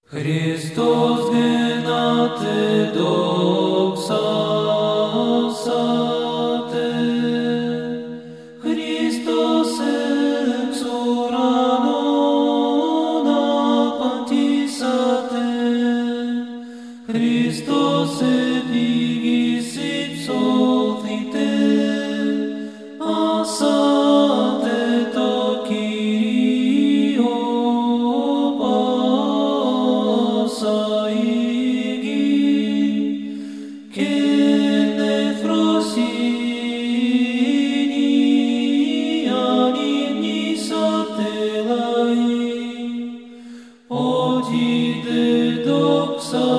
Χριστός γεννάται δοξάσατε, Χριστός εξ ουρανών απατήσατε, Χριστός επί γης υψώθητε, ασάτε το Κύριο πάσα η γη, και νεφροσύνη ανυμνήσατε λαοί, ότι δε δόξα